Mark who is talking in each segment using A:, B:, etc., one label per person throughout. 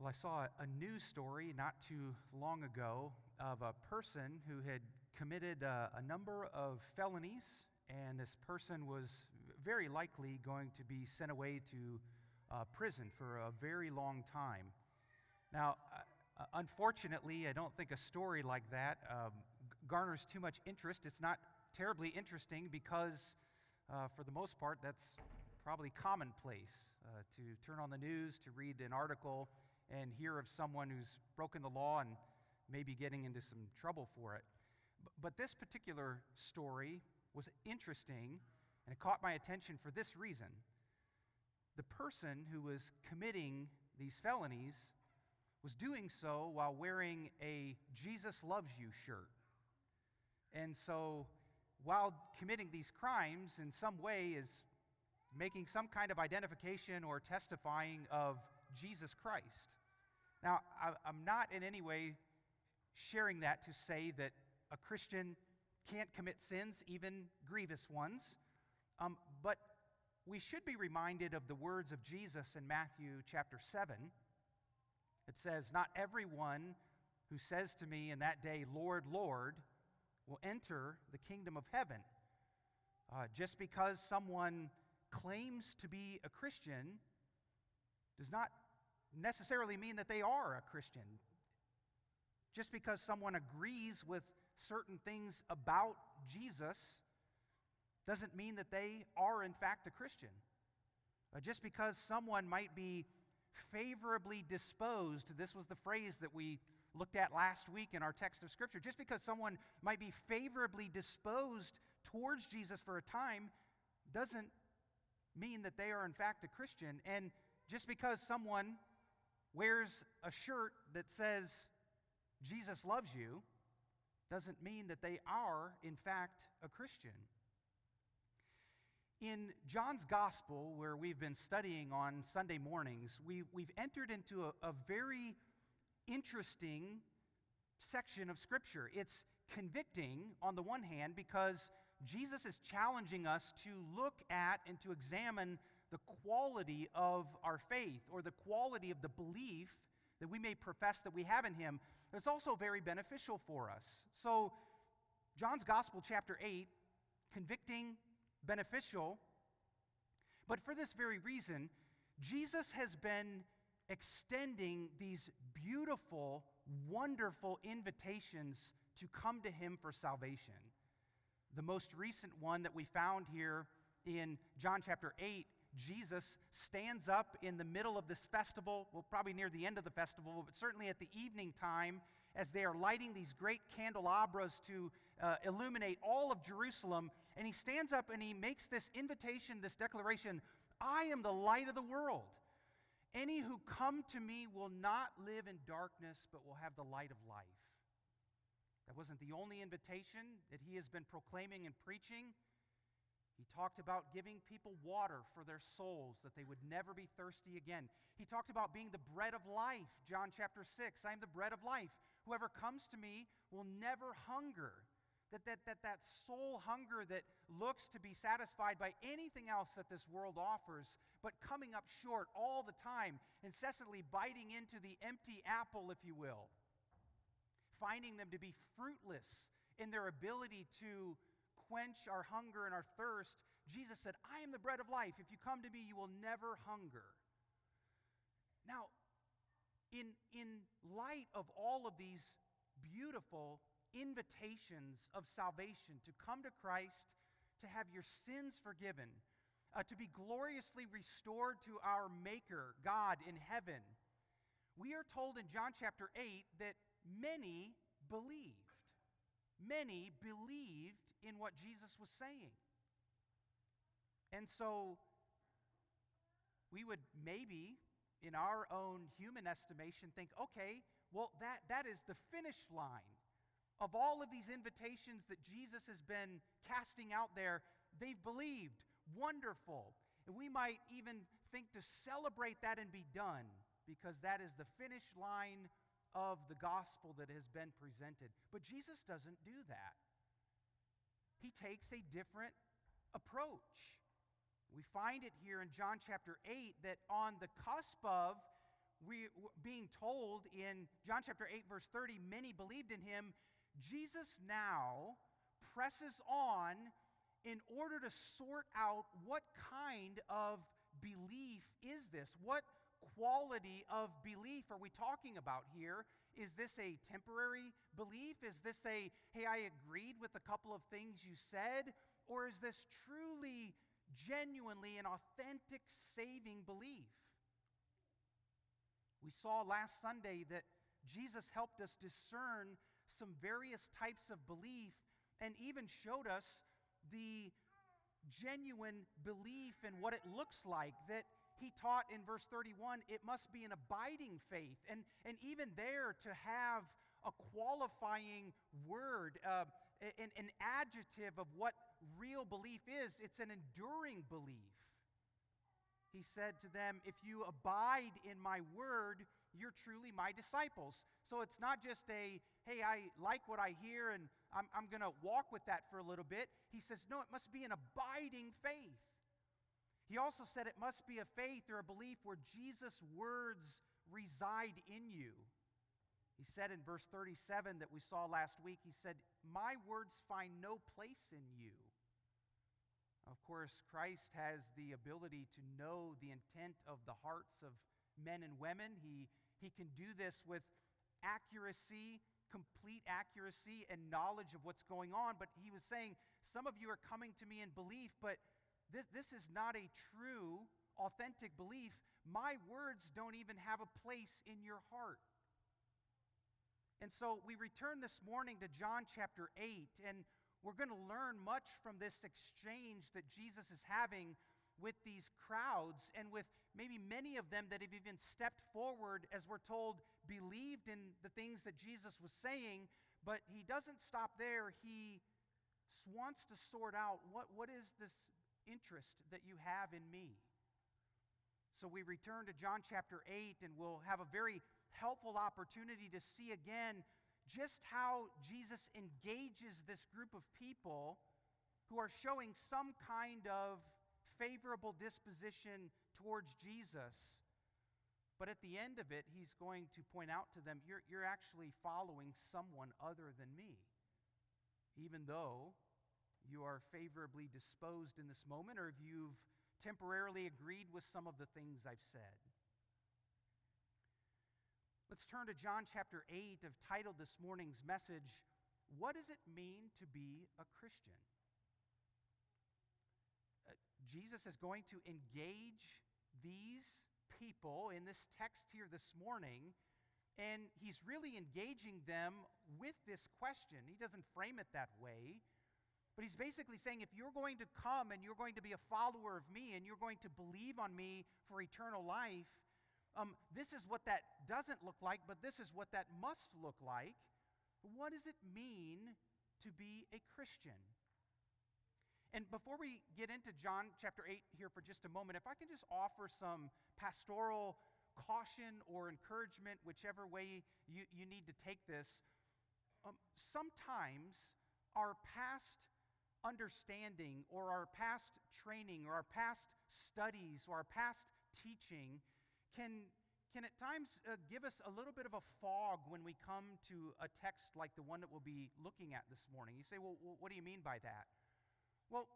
A: Well, I saw a news story not too long ago of a person who had committed a number of felonies, and this person was very likely going to be sent away to prison for a very long time. Now, unfortunately, I don't think a story like that garners too much interest. It's not terribly interesting because, for the most part, that's probably commonplace to turn on the news, to read an article, and hear of someone who's broken the law and maybe getting into some trouble for it. But this particular story was interesting, and it caught my attention for this reason. The person who was committing these felonies was doing so while wearing a Jesus Loves You shirt. And so, while committing these crimes, in some way is making some kind of identification or testifying of Jesus Christ. Now, I'm not in any way sharing that to say that a Christian can't commit sins, even grievous ones, but we should be reminded of the words of Jesus in Matthew chapter 7. It says, "Not everyone who says to me in that day, 'Lord, Lord,' will enter the kingdom of heaven." Just because someone claims to be a Christian does not necessarily mean that they are a Christian. Just because someone agrees with certain things about Jesus doesn't mean that they are in fact a Christian. Just because someone might be favorably disposed, this was the phrase that we looked at last week in our text of Scripture, just because someone might be favorably disposed towards Jesus for a time doesn't mean that they are in fact a Christian. And just because someone wears a shirt that says Jesus loves you doesn't mean that they are in fact a Christian. In John's Gospel, where we've been studying on Sunday mornings, we've entered into a very interesting section of Scripture. It's convicting on the one hand because Jesus is challenging us to look at and to examine the quality of our faith, or the quality of the belief that we may profess that we have in Him. It's also very beneficial for us. So, John's Gospel, chapter 8, convicting, beneficial, but for this very reason, Jesus has been extending these beautiful, wonderful invitations to come to Him for salvation. The most recent one that we found here in John chapter 8, Jesus stands up in the middle of this festival, well, probably near the end of the festival, but certainly at the evening time, as they are lighting these great candelabras to illuminate all of Jerusalem. And He stands up and He makes this invitation, this declaration, "I am the light of the world. Any who come to me will not live in darkness, but will have the light of life." That wasn't the only invitation that He has been proclaiming and preaching. He talked about giving people water for their souls, that they would never be thirsty again. He talked about being the bread of life, John chapter 6. "I am the bread of life. Whoever comes to me will never hunger." That soul hunger that looks to be satisfied by anything else that this world offers, but coming up short all the time, incessantly biting into the empty apple, if you will, finding them to be fruitless in their ability to quench our hunger and our thirst. Jesus said, "I am the bread of life. If you come to me, you will never hunger." Now, in light of all of these beautiful invitations of salvation, to come to Christ, to have your sins forgiven, to be gloriously restored to our Maker, God in heaven, we are told in John chapter 8 that many believed. Many believed in what Jesus was saying. And so we would maybe, in our own human estimation, think, okay, well, that is the finish line of all of these invitations that Jesus has been casting out there. They've believed. Wonderful. And we might even think to celebrate that and be done, because that is the finish line of the gospel that has been presented. But Jesus doesn't do that. He takes a different approach. We find it here in John chapter 8 that on the cusp of being told in John chapter 8, verse 30, many believed in him, Jesus now presses on in order to sort out what kind of belief is this? What quality of belief are we talking about here? Is this a temporary belief? Is this a, hey, I agreed with a couple of things you said? Or is this truly, genuinely an authentic, saving belief? We saw last Sunday that Jesus helped us discern some various types of belief and even showed us the genuine belief and what it looks like. That he taught in verse 31, it must be an abiding faith. And even there to have a qualifying word, an adjective of what real belief is, it's an enduring belief. He said to them, if you abide in my word, you're truly my disciples. So it's not just a, hey, I like what I hear and I'm going to walk with that for a little bit. He says, no, it must be an abiding faith. He also said it must be a faith or a belief where Jesus' words reside in you. He said in verse 37 that we saw last week, he said, my words find no place in you. Of course, Christ has the ability to know the intent of the hearts of men and women. He can do this with accuracy, complete accuracy and knowledge of what's going on. But he was saying, some of you are coming to me in belief, but this is not a true, authentic belief. My words don't even have a place in your heart. And so we return this morning to John chapter 8, and we're going to learn much from this exchange that Jesus is having with these crowds and with maybe many of them that have even stepped forward, as we're told, believed in the things that Jesus was saying. But he doesn't stop there. He wants to sort out what is this interest that you have in me. So we return to John chapter 8, and we'll have a very helpful opportunity to see again just how Jesus engages this group of people who are showing some kind of favorable disposition towards Jesus. But at the end of it, he's going to point out to them, you're actually following someone other than me. Even though you are favorably disposed in this moment, or if you've temporarily agreed with some of the things I've said. Let's turn to John chapter 8. I've titled this morning's message, What Does It Mean to Be a Christian? Jesus is going to engage these people in this text here this morning, and he's really engaging them with this question. He doesn't frame it that way, but he's basically saying, if you're going to come and you're going to be a follower of me and you're going to believe on me for eternal life, this is what that doesn't look like, but this is what that must look like. What does it mean to be a Christian? And before we get into John chapter 8 here for just a moment, if I can just offer some pastoral caution or encouragement, whichever way you need to take this. Sometimes our past understanding or our past training or our past studies or our past teaching can at times give us a little bit of a fog when we come to a text like the one that we'll be looking at this morning. You say, well, what do you mean by that? Well,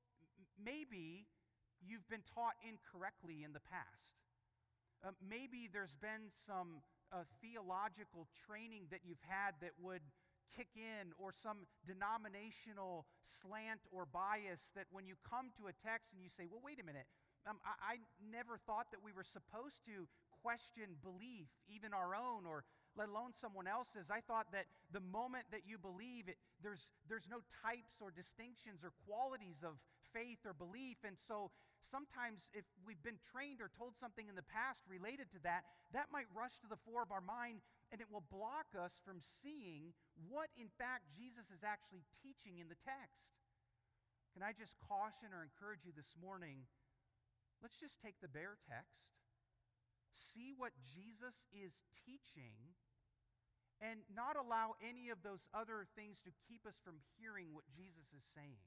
A: maybe you've been taught incorrectly in the past. Maybe there's been some theological training that you've had that would kick in, or some denominational slant or bias that when you come to a text and you say, well, wait a minute, I never thought that we were supposed to question belief, even our own, or let alone someone else's. I thought that the moment that you believe it, there's no types or distinctions or qualities of faith or belief. And so sometimes if we've been trained or told something in the past related to that, that might rush to the fore of our mind, and it will block us from seeing what in fact Jesus is actually teaching in the text. Can I just caution or encourage you this morning? Let's just take the bare text, see what Jesus is teaching, and not allow any of those other things to keep us from hearing what Jesus is saying.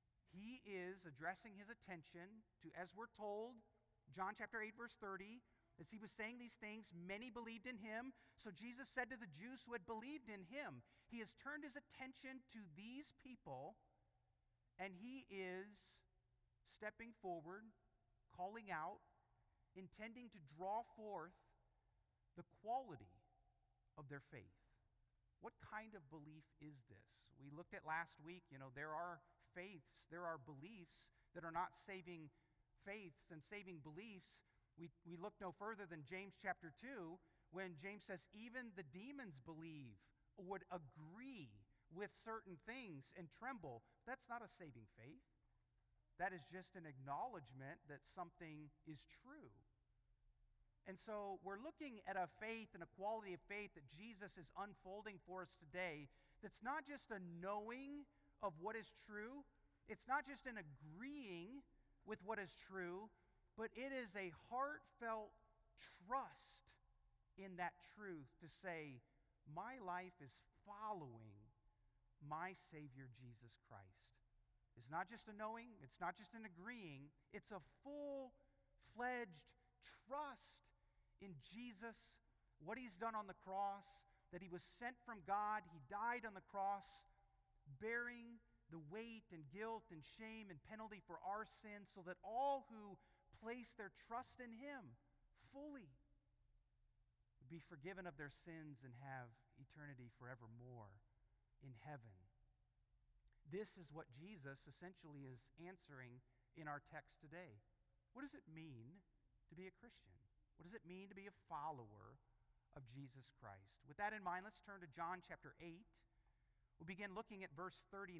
A: He is addressing his attention to, as we're told, John chapter 8, verse 30, As he was saying these things, many believed in him. So Jesus said to the Jews who had believed in him, he has turned his attention to these people, and he is stepping forward, calling out, intending to draw forth the quality of their faith. What kind of belief is this? We looked at last week, there are faiths, there are beliefs that are not saving faiths and saving beliefs. We look no further than James chapter 2, when James says even the demons believe, would agree with certain things and tremble. That's not a saving faith. That is just an acknowledgement that something is true. And so we're looking at a faith and a quality of faith that Jesus is unfolding for us today that's not just a knowing of what is true, it's not just an agreeing with what is true, but it is a heartfelt trust in that truth to say, my life is following my Savior Jesus Christ. It's not just a knowing, it's not just an agreeing, it's a full-fledged trust in Jesus, what he's done on the cross, that he was sent from God, he died on the cross, bearing the weight and guilt and shame and penalty for our sins, so that all who place their trust in him fully would be forgiven of their sins and have eternity forevermore in heaven. This is what Jesus essentially is answering in our text today. What does it mean to be a Christian? What does it mean to be a follower of Jesus Christ? With that in mind, let's turn to John chapter 8. We'll begin looking at verse 39.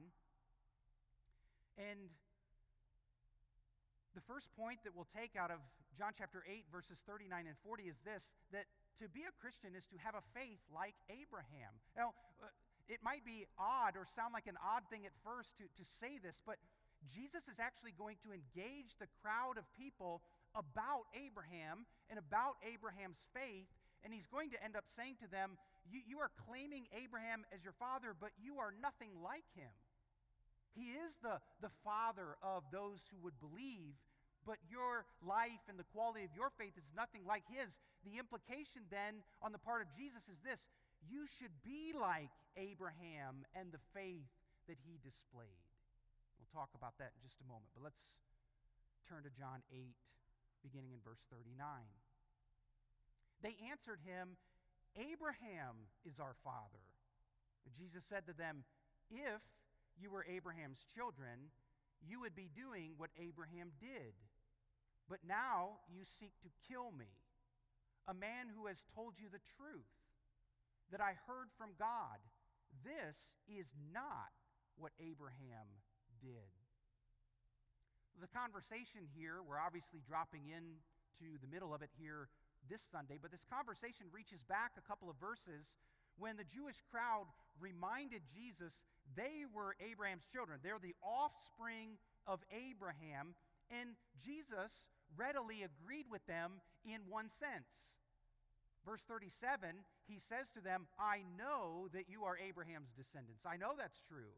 A: And the first point that we'll take out of John chapter 8, verses 39 and 40 is this, that to be a Christian is to have a faith like Abraham. Now, it might be odd or sound like an odd thing at first to say this, but Jesus is actually going to engage the crowd of people about Abraham and about Abraham's faith, and he's going to end up saying to them, you are claiming Abraham as your father, but you are nothing like him. He is the father of those who would believe, but your life and the quality of your faith is nothing like his. The implication then on the part of Jesus is this: you should be like Abraham and the faith that he displayed. We'll talk about that in just a moment, but let's turn to John 8, beginning in verse 39. They answered him, Abraham is our father. Jesus said to them, if you were Abraham's children, you would be doing what Abraham did. But now you seek to kill me, a man who has told you the truth that I heard from God. This is not what Abraham did. The conversation here, we're obviously dropping into the middle of it here this Sunday, but this conversation reaches back a couple of verses when the Jewish crowd reminded Jesus they were Abraham's children. They're the offspring of Abraham, and Jesus readily agreed with them in one sense. Verse 37, he says to them, I know that you are Abraham's descendants. I know that's true.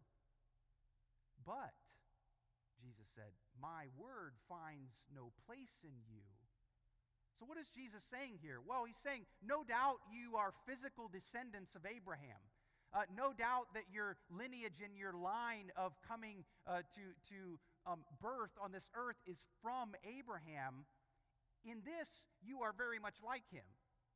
A: But, Jesus said, my word finds no place in you. So what is Jesus saying here? Well, he's saying, no doubt you are physical descendants of Abraham. No doubt that your lineage and your line of coming to birth on this earth is from Abraham. In this, you are very much like him.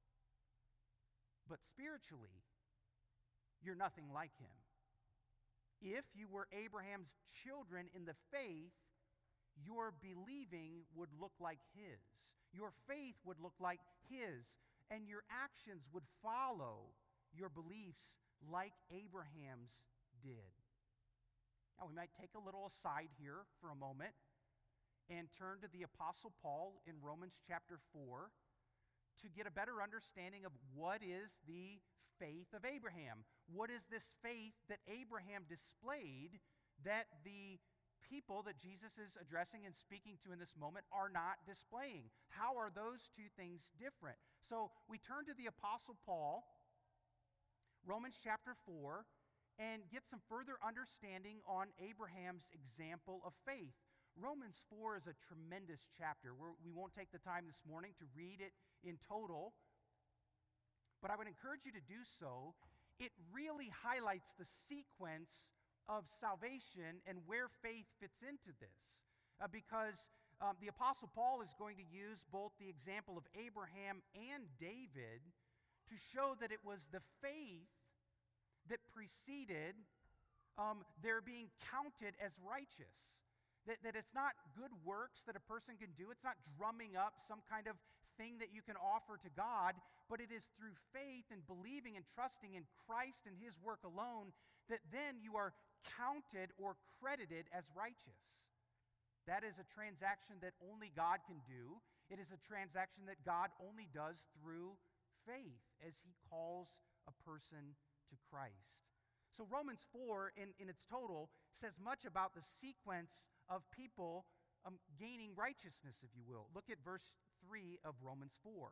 A: But spiritually, you're nothing like him. If you were Abraham's children in the faith, your believing would look like his. Your faith would look like his. And your actions would follow your beliefs like Abraham's did. Now, we might take a little aside here for a moment and turn to the Apostle Paul in Romans chapter 4 to get a better understanding of what is the faith of Abraham. What is this faith that Abraham displayed that the people that Jesus is addressing and speaking to in this moment are not displaying? How are those two things different? So we turn to the Apostle Paul, Romans chapter 4, and get some further understanding on Abraham's example of faith. Romans 4 is a tremendous chapter. We won't take the time this morning to read it in total, but I would encourage you to do so. It really highlights the sequence of salvation and where faith fits into this. Because the Apostle Paul is going to use both the example of Abraham and David to show that it was the faith that preceded their being counted as righteous. That it's not good works that a person can do. It's not drumming up some kind of thing that you can offer to God, but it is through faith and believing and trusting in Christ and His work alone that then you are counted or credited as righteous. That is a transaction that only God can do. It is a transaction that God only does through faith as He calls a person to Christ. So Romans 4 in its total says much about the sequence of people gaining righteousness, if you will. Look at verse 3 of Romans 4.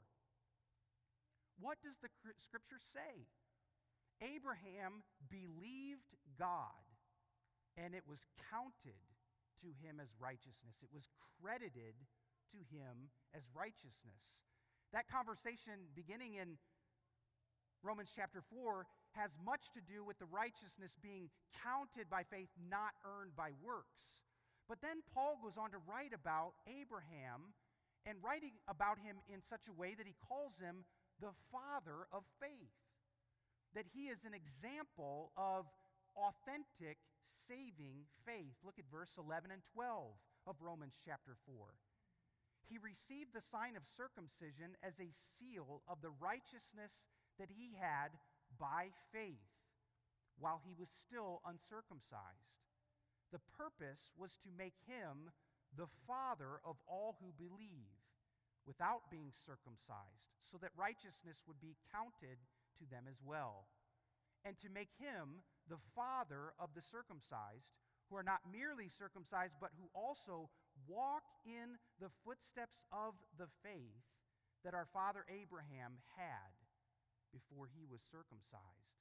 A: What does the Scripture say? Abraham believed God, and it was counted to him as righteousness. It was credited to him as righteousness. That conversation beginning in Romans chapter 4 has much to do with the righteousness being counted by faith, not earned by works. But then Paul goes on to write about Abraham, and writing about him in such a way that he calls him the father of faith. That he is an example of authentic saving faith. Look at verse 11 and 12 of Romans chapter 4. He received the sign of circumcision as a seal of the righteousness that he had by faith while he was still uncircumcised. The purpose was to make him the father of all who believe without being circumcised, so that righteousness would be counted to them as well, and to make him the father of the circumcised, who are not merely circumcised, but who also walk in the footsteps of the faith that our father Abraham had before he was circumcised.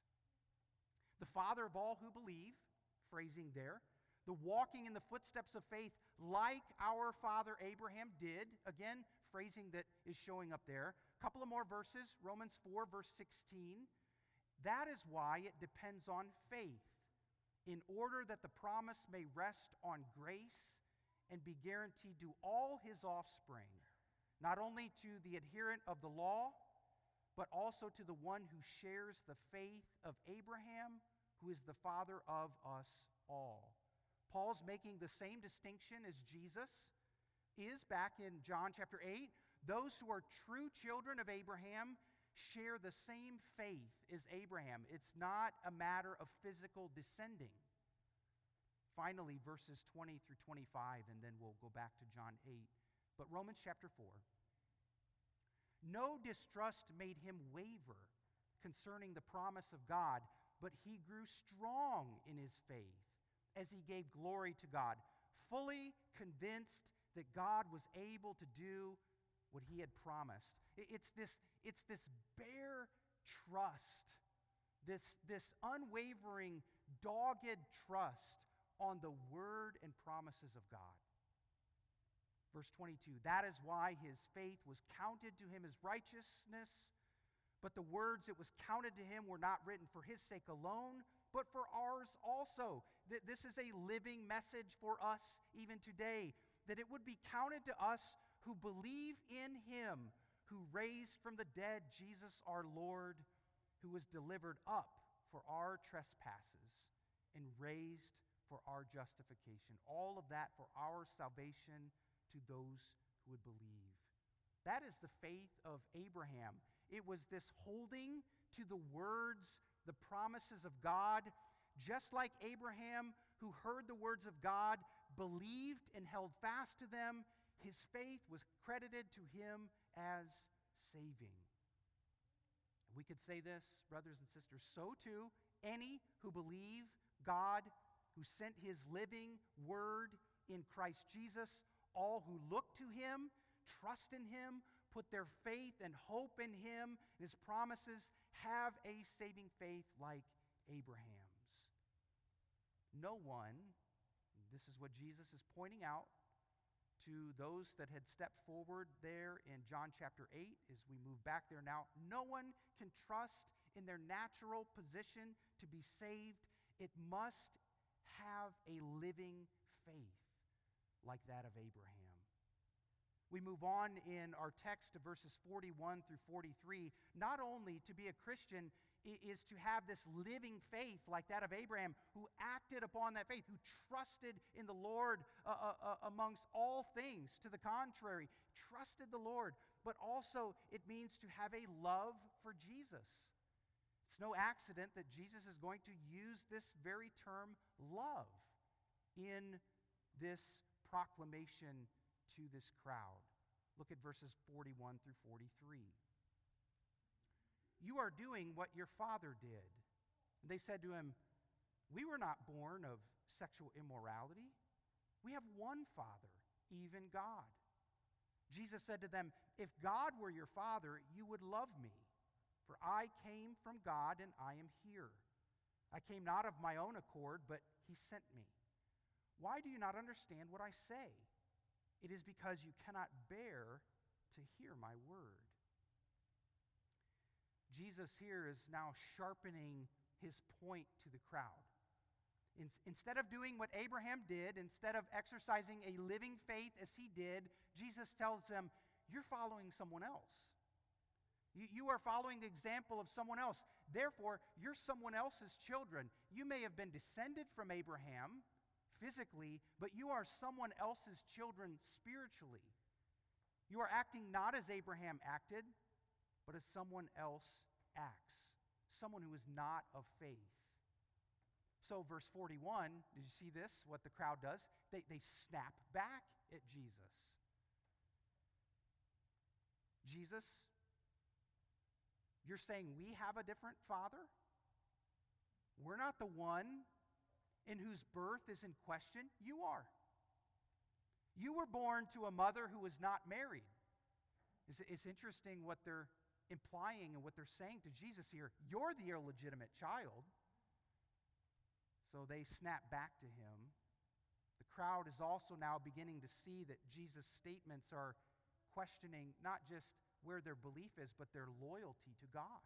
A: The father of all who believe, phrasing there, the walking in the footsteps of faith like our father Abraham did, again, phrasing that is showing up there. A couple of more verses, Romans 4, verse 16. That is why it depends on faith, in order that the promise may rest on grace and be guaranteed to all his offspring, not only to the adherent of the law, but also to the one who shares the faith of Abraham, who is the father of us all. Paul's making the same distinction as Jesus is back in John chapter 8. Those who are true children of Abraham share the same faith as Abraham. It's not a matter of physical descending. Finally, verses 20 through 25, and then we'll go back to John 8. But Romans chapter 4. No distrust made him waver concerning the promise of God, but he grew strong in his faith as he gave glory to God, fully convinced that God was able to do what he had promised. It's this bare trust, this unwavering, dogged trust on the word and promises of God. Verse 22, that is why his faith was counted to him as righteousness, but the words it was counted to him were not written for his sake alone, but for ours also. This is a living message for us even today, that it would be counted to us who believe in him who raised from the dead Jesus our Lord, who was delivered up for our trespasses and raised for our justification. All of that for our salvation to those who would believe. That is the faith of Abraham. It was this holding to the words, the promises of God, just like Abraham, who heard the words of God, believed and held fast to them. His faith was credited to him as saving. We could say this, brothers and sisters, so too, any who believe God, who sent his living word in Christ Jesus, all who look to him, trust in him, put their faith and hope in him and his promises, have a saving faith like Abraham's. No one, this is what Jesus is pointing out to those that had stepped forward there in John chapter 8 as we move back there now. No one can trust in their natural position to be saved. It must have a living faith like that of Abraham. We move on in our text to verses 41 through 43. Not only to be a Christian is to have this living faith like that of Abraham, who acted upon that faith, who trusted in the Lord amongst all things. To the contrary, trusted the Lord. But also it means to have a love for Jesus. It's no accident that Jesus is going to use this very term, love, in this proclamation to this crowd. Look at verses 41 through 43. You are doing what your father did. And they said to him, we were not born of sexual immorality. We have one Father, even God. Jesus said to them, if God were your Father, you would love me. For I came from God and I am here. I came not of my own accord, but he sent me. Why do you not understand what I say? It is because you cannot bear to hear my word. Jesus here is now sharpening his point to the crowd. Instead of doing what Abraham did, instead of exercising a living faith as he did, Jesus tells them, you're following someone else. You are following the example of someone else. Therefore, you're someone else's children. You may have been descended from Abraham physically, but you are someone else's children spiritually. You are acting not as Abraham acted, but as someone else acts, someone who is not of faith. So verse 41, did you see this, what the crowd does? They snap back at Jesus. Jesus, you're saying we have a different father? We're not the one in whose birth is in question. You are. You were born to a mother who was not married. It's interesting what they're implying and what they're saying to Jesus here. You're the illegitimate child. So they snap back to him. The crowd is also now beginning to see that Jesus' statements are questioning not just where their belief is, but their loyalty to God.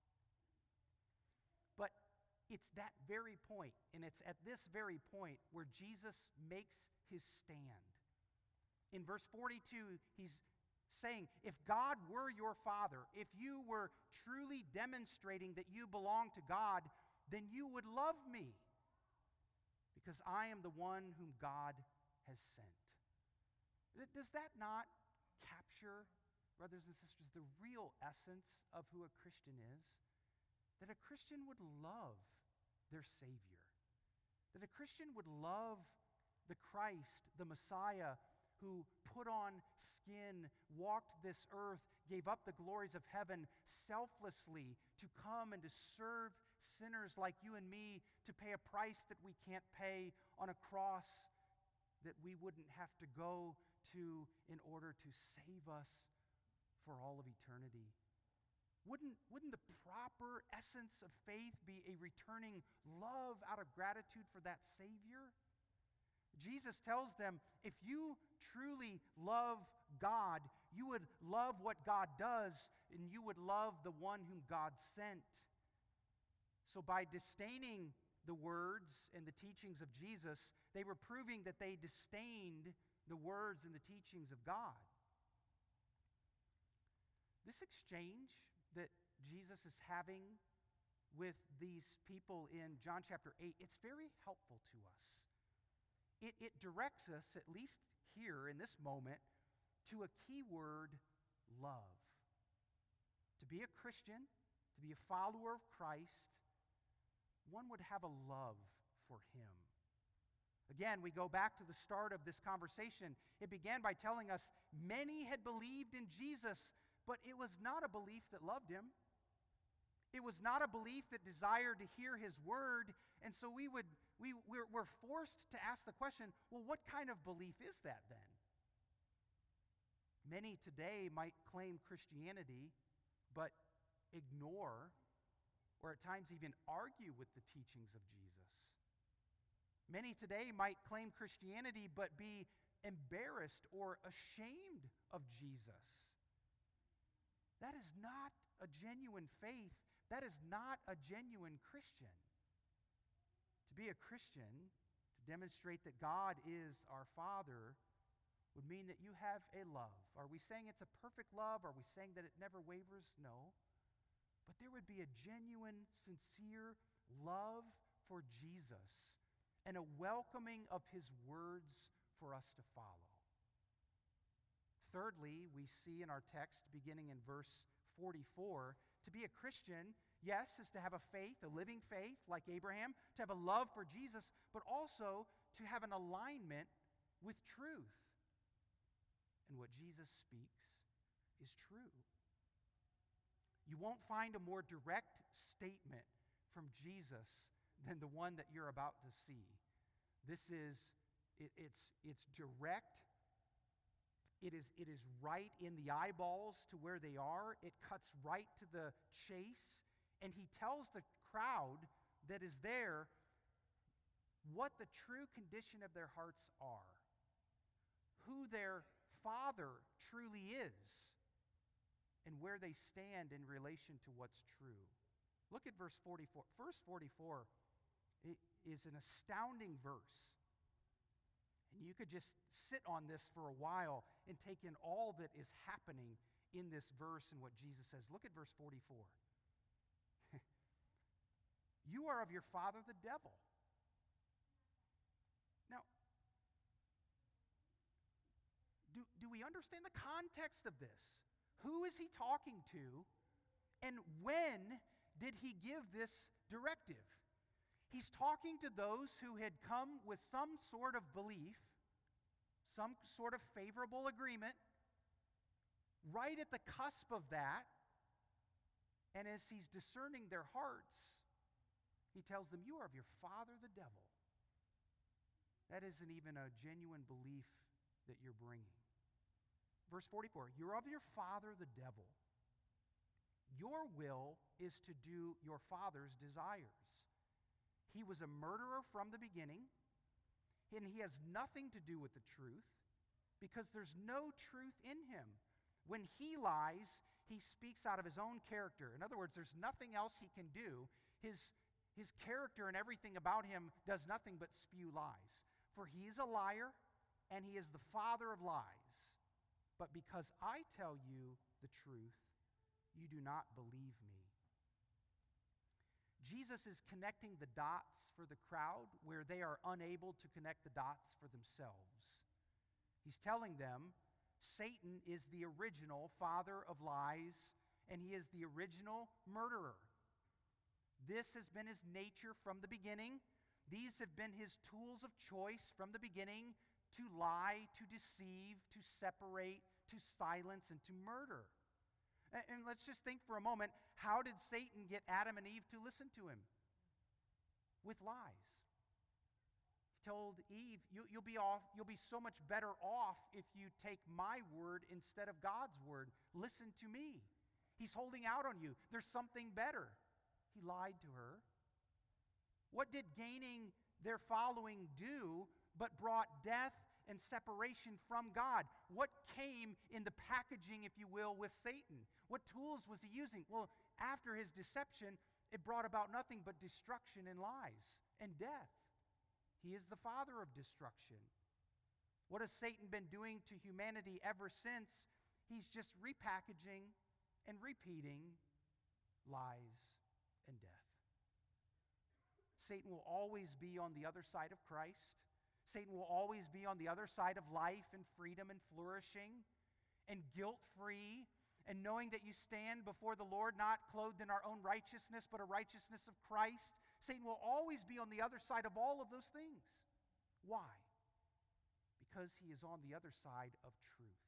A: But it's that very point, and it's at this very point where Jesus makes his stand. In verse 42, he's saying, if God were your Father, if you were truly demonstrating that you belong to God, then you would love me, because I am the one whom God has sent. Does that not capture, brothers and sisters, the real essence of who a Christian is? That a Christian would love their Savior. That a Christian would love the Christ, the Messiah, who put on skin, walked this earth, gave up the glories of heaven selflessly to come and to serve sinners like you and me, to pay a price that we can't pay, on a cross that we wouldn't have to go to in order to save us for all of eternity. Wouldn't the proper essence of faith be a returning love out of gratitude for that Savior? Jesus tells them, if you truly love God, you would love what God does, and you would love the one whom God sent. So by disdaining the words and the teachings of Jesus, they were proving that they disdained the words and the teachings of God. This exchange that Jesus is having with these people in John chapter 8, it's very helpful to us. It directs us, at least here in this moment, to a key word, love. To be a Christian, to be a follower of Christ, one would have a love for him. Again, we go back to the start of this conversation. It began by telling us many had believed in Jesus, but it was not a belief that loved him. It was not a belief that desired to hear his word. And so we're forced to ask the question, well, what kind of belief is that then? Many today might claim Christianity, but ignore, or at times even argue with the teachings of Jesus. Many today might claim Christianity, but be embarrassed or ashamed of Jesus. That is not a genuine faith. That is not a genuine Christian. To be a Christian, to demonstrate that God is our Father, would mean that you have a love. Are we saying it's a perfect love? Are we saying that it never wavers? No. But there would be a genuine, sincere love for Jesus and a welcoming of his words for us to follow. Thirdly, we see in our text, beginning in verse 44, to be a Christian, yes, is to have a faith, a living faith like Abraham, to have a love for Jesus, but also to have an alignment with truth. And what Jesus speaks is true. You won't find a more direct statement from Jesus than the one that you're about to see. This is, it's direct. It is right in the eyeballs to where they are. It cuts right to the chase. And he tells the crowd that is there what the true condition of their hearts are, who their Father truly is, and where they stand in relation to what's true. Look at verse 44. Verse 44 is an astounding verse. And you could just sit on this for a while and take in all that is happening in this verse and what Jesus says. Look at verse 44. You are of your father the devil. Now, do we understand the context of this? Who is he talking to? And when did he give this directive? He's talking to those who had come with some sort of belief, some sort of favorable agreement, right at the cusp of that. And as he's discerning their hearts, he tells them, you are of your father the devil. That isn't even a genuine belief that you're bringing. Verse 44, you're of your father the devil. Your will is to do your father's desires. He was a murderer from the beginning, and he has nothing to do with the truth because there's no truth in him. When he lies, he speaks out of his own character. In other words, there's nothing else he can do. His character and everything about him does nothing but spew lies. For he is a liar, and he is the father of lies. But because I tell you the truth, you do not believe me. Jesus is connecting the dots for the crowd where they are unable to connect the dots for themselves. He's telling them Satan is the original father of lies, and he is the original murderer. This has been his nature from the beginning. These have been his tools of choice from the beginning: to lie, to deceive, to separate, to silence, and to murder. And let's just think for a moment, how did Satan get Adam and Eve to listen to him? With lies. He told Eve, you'll be so much better off if you take my word instead of God's word. Listen to me. He's holding out on you. There's something better. He lied to her. What did gaining their following do but brought death and separation from God? What came in the packaging, if you will, with Satan? What tools was he using? Well, after his deception, it brought about nothing but destruction and lies and death. He is the father of destruction. What has Satan been doing to humanity ever since? He's just repackaging and repeating lies and death. Satan will always be on the other side of Christ. Satan will always be on the other side of life and freedom and flourishing and guilt-free and knowing that you stand before the Lord not clothed in our own righteousness but a righteousness of Christ. Satan will always be on the other side of all of those things. Why? Because he is on the other side of truth.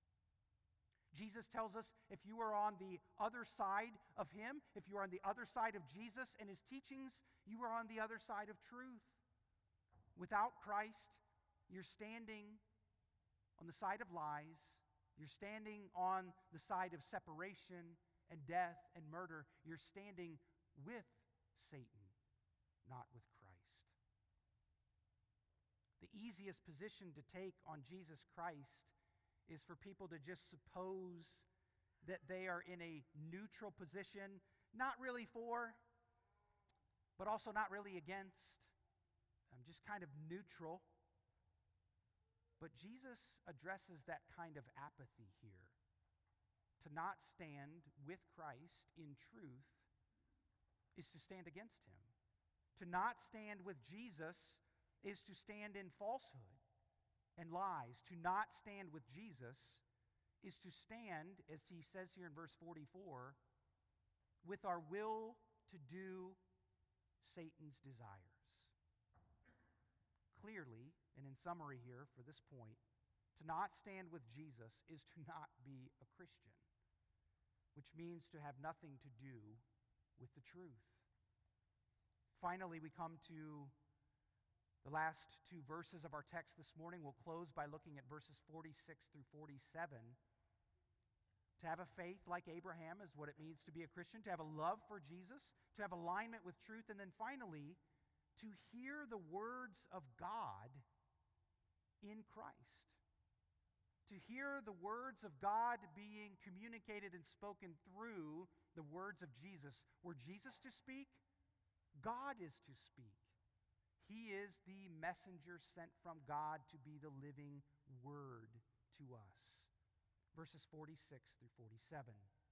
A: Jesus tells us if you are on the other side of him, if you are on the other side of Jesus and his teachings, you are on the other side of truth. Without Christ, you're standing on the side of lies. You're standing on the side of separation and death and murder. You're standing with Satan, not with Christ. The easiest position to take on Jesus Christ is for people to just suppose that they are in a neutral position, not really for, but also not really against. Just kind of neutral. But Jesus addresses that kind of apathy here. To not stand with Christ in truth is to stand against him. To not stand with Jesus is to stand in falsehood and lies. To not stand with Jesus is to stand, as he says here in verse 44, with our will to do Satan's desires. Clearly, and in summary here for this point, to not stand with Jesus is to not be a Christian, which means to have nothing to do with the truth. Finally, we come to the last two verses of our text this morning. We'll close by looking at verses 46 through 47. To have a faith like Abraham is what it means to be a Christian, to have a love for Jesus, to have alignment with truth, and then finally, to hear the words of God in Christ. To hear the words of God being communicated and spoken through the words of Jesus. Were Jesus to speak? God is to speak. He is the messenger sent from God to be the living word to us. Verses 46 through 47.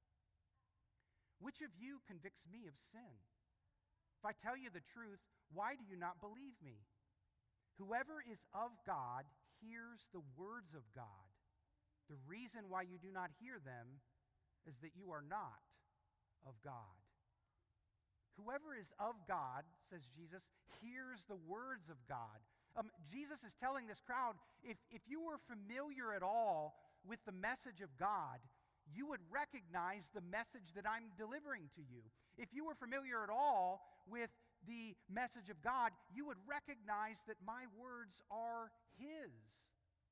A: Which of you convicts me of sin? If I tell you the truth, why do you not believe me? Whoever is of God hears the words of God. The reason why you do not hear them is that you are not of God. Whoever is of God, says Jesus, hears the words of God. Jesus is telling this crowd, if you were familiar at all with the message of God, you would recognize the message that I'm delivering to you. If you were familiar at all with the message of God, you would recognize that my words are His.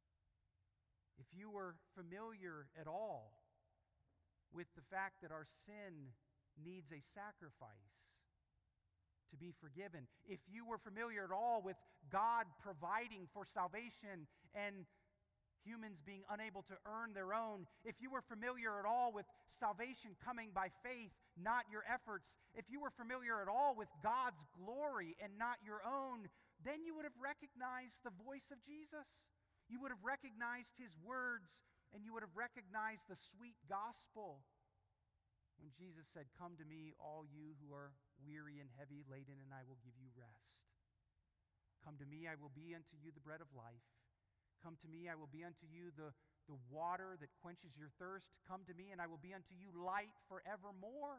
A: If you were familiar at all with the fact that our sin needs a sacrifice to be forgiven, if you were familiar at all with God providing for salvation and humans being unable to earn their own, if you were familiar at all with salvation coming by faith, not your efforts, if you were familiar at all with God's glory and not your own, then you would have recognized the voice of Jesus. You would have recognized His words, and you would have recognized the sweet gospel when Jesus said, "Come to me, all you who are weary and heavy laden, and I will give you rest. Come to me, I will be unto you the bread of life. Come to me, I will be unto you the water that quenches your thirst. Come to me, and I will be unto you light forevermore."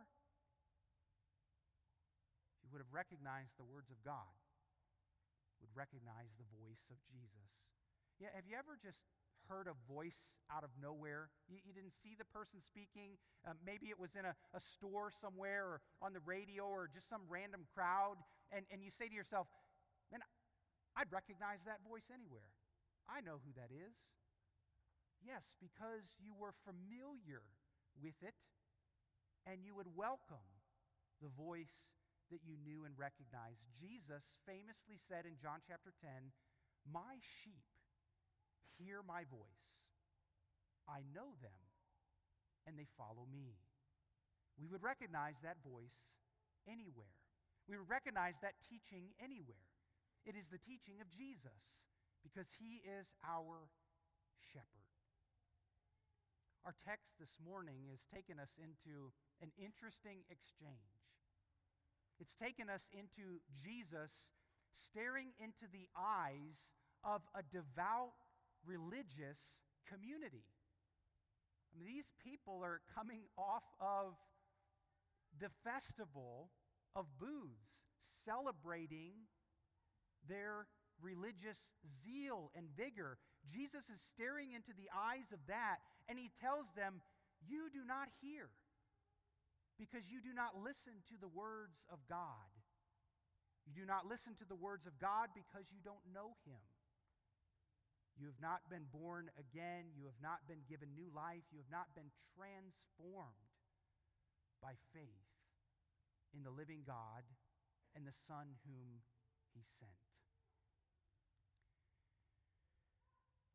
A: If you would have recognized the words of God, would recognize the voice of Jesus. Yeah, have you ever just heard a voice out of nowhere? You didn't see the person speaking. Maybe it was in a store somewhere or on the radio or just some random crowd. And you say to yourself, man, I'd recognize that voice anywhere. I know who that is. Yes, because you were familiar with it and you would welcome the voice that you knew and recognized. Jesus famously said in John chapter 10, "My sheep hear my voice. I know them, and they follow me." We would recognize that voice anywhere. We would recognize that teaching anywhere. It is the teaching of Jesus, because He is our shepherd. Our text this morning has taken us into an interesting exchange. It's taken us into Jesus staring into the eyes of a devout religious community. I mean, these people are coming off of the festival of booths, celebrating their religious zeal and vigor. Jesus is staring into the eyes of that, and He tells them, "You do not hear, because you do not listen to the words of God. You do not listen to the words of God because you don't know Him. You have not been born again. You have not been given new life. You have not been transformed by faith in the living God and the Son whom He sent."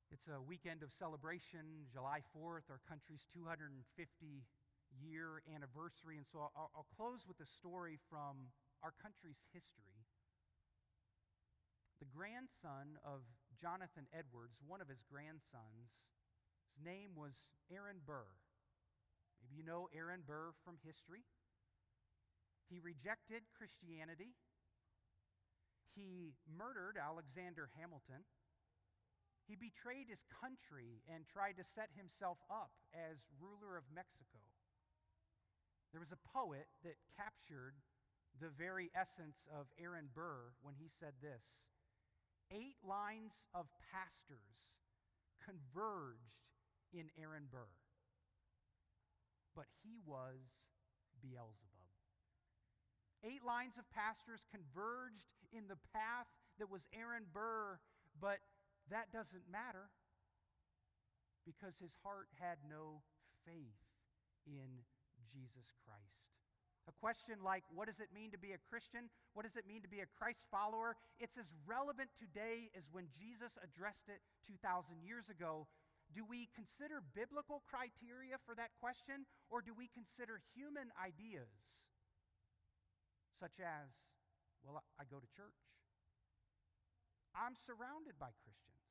A: It's a weekend of celebration, July 4th, our country's 250-year anniversary. And so I'll close with a story from our country's history. The grandson of Jonathan Edwards, one of his grandsons, his name was Aaron Burr. Maybe you know Aaron Burr from history. He rejected Christianity. He murdered Alexander Hamilton. He betrayed his country and tried to set himself up as ruler of Mexico. There was a poet that captured the very essence of Aaron Burr when he said this: 8 lines of pastors converged in Aaron Burr, but he was Beelzebub. 8 lines of pastors converged in the path that was Aaron Burr, but that doesn't matter because his heart had no faith in Jesus Christ. A question like, what does it mean to be a Christian? What does it mean to be a Christ follower? It's as relevant today as when Jesus addressed it 2,000 years ago. Do we consider biblical criteria for that question, or do we consider human ideas, such as, well, I go to church. I'm surrounded by Christians.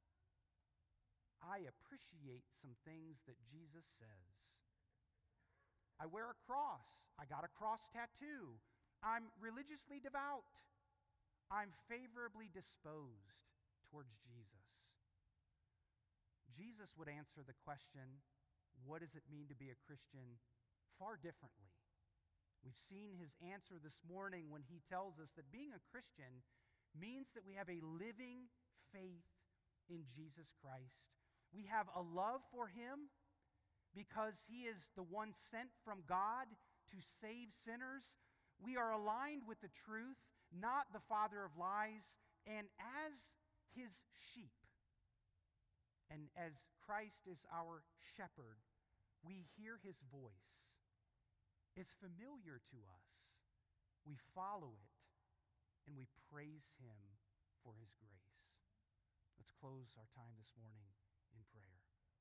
A: I appreciate some things that Jesus says. I wear a cross. I got a cross tattoo. I'm religiously devout. I'm favorably disposed towards Jesus. Jesus would answer the question, what does it mean to be a Christian, far differently. We've seen his answer this morning when he tells us that being a Christian means that we have a living faith in Jesus Christ. We have a love for him because he is the one sent from God to save sinners. We are aligned with the truth, not the father of lies, and as his sheep, and as Christ is our shepherd, we hear his voice. It's familiar to us. We follow it, and we praise him for his grace. Let's close our time this morning in prayer.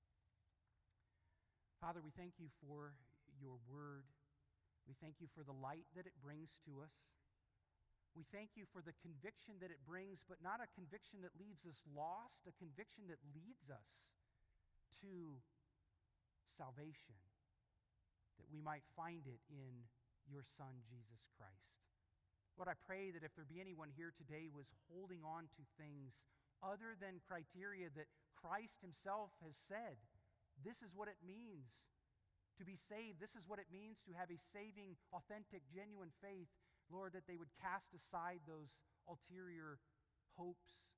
A: Father, we thank you for your word. We thank you for the light that it brings to us. We thank you for the conviction that it brings, but not a conviction that leaves us lost, a conviction that leads us to salvation, that we might find it in your Son, Jesus Christ. Lord, I pray that if there be anyone here today who is holding on to things other than criteria that Christ himself has said, this is what it means to be saved. This is what it means to have a saving, authentic, genuine faith. Lord, that they would cast aside those ulterior hopes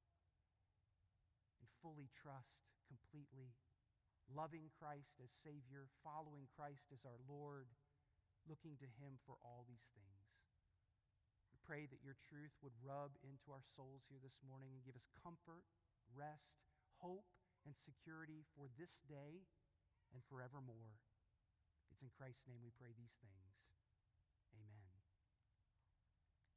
A: and fully trust completely, loving Christ as Savior, following Christ as our Lord, looking to him for all these things. We pray that your truth would rub into our souls here this morning and give us comfort, rest, hope, and security for this day and forevermore. It's in Christ's name we pray these things.